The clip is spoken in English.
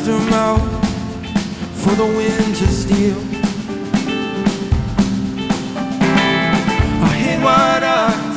left them out for the wind to steal. I hit what I